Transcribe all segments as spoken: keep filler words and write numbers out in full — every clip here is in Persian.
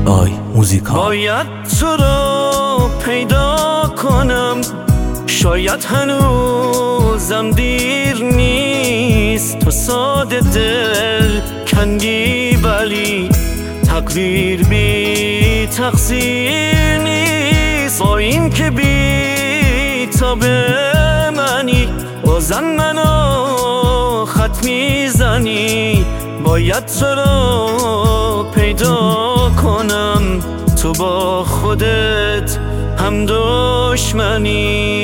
آی موزیکال. باید تو رو پیدا کنم، شاید هنوزم دیر نیست. تو ساده دل کندی ولی تقدیر بی تقصیر نیست. با این که بی تا به منی بازم منو خط میزنی. باید تو رو پیدا کنم، تو با خودت هم دشمنی.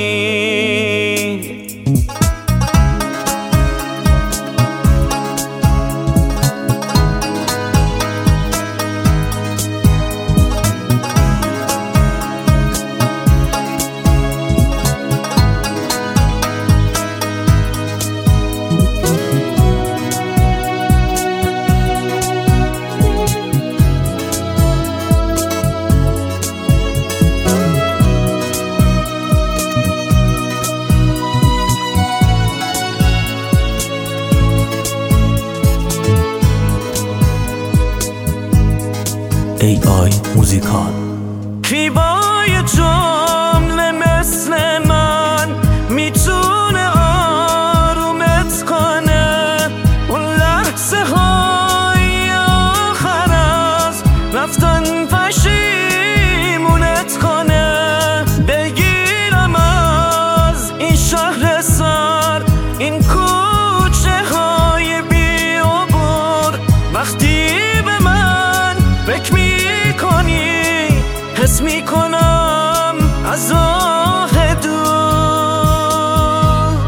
ای آی موزیکال. کی با یه جمله مثل من میتونه آرومت کنه؟ اون لحظه های آخر از رفتن پشیمونت کنه. بگیرم از این شهر سر، این کوچه های بی عبور. وقتی به من فکر میکنی حس میکنم از راه دور.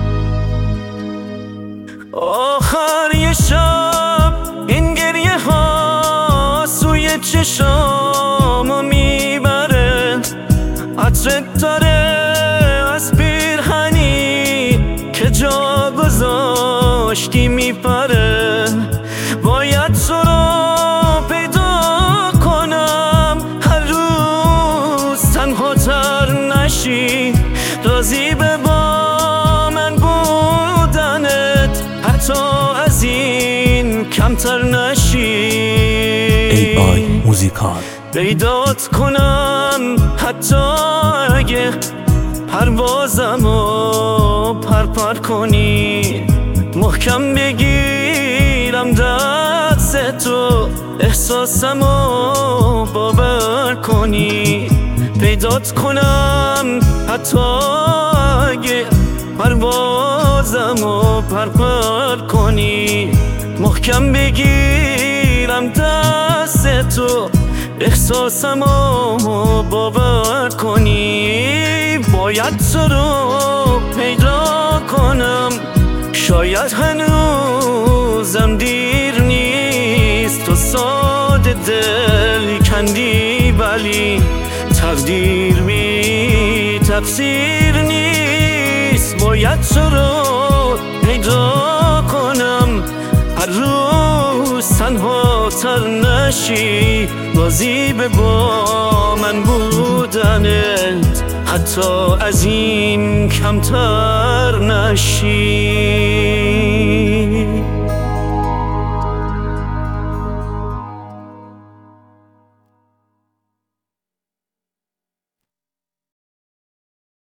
آخر یه شب این گریه ها سوی چشامو میبره. عطرت داره از پیرهنی که جا گذاشتی میپره. باید تو رو پیدا کنم، هر روز تنها تر نشی. راضی به با من بودنت، حتی از این کمتر نشی. ای آی موزیکال. پیدات کنم حتی اگه پروازمو پرپر کنی. محکم بگیرم دست تو، احساسمو باور کنی. پیدات کنم حتی اگه پروازمو پرپر کنی. محکم بگیرم دست تو، احساسمو باور کنی. باید تو رو پیدا کنم، شاید هنوزم دیر نیست. تو ساده دل کندی ولی تقدیر بی تقصیر نیست. باید تو رو پیدا کنم، هر روز تنها تر نشی. راضی به با من بودنت، حتی از این کمتر نشی.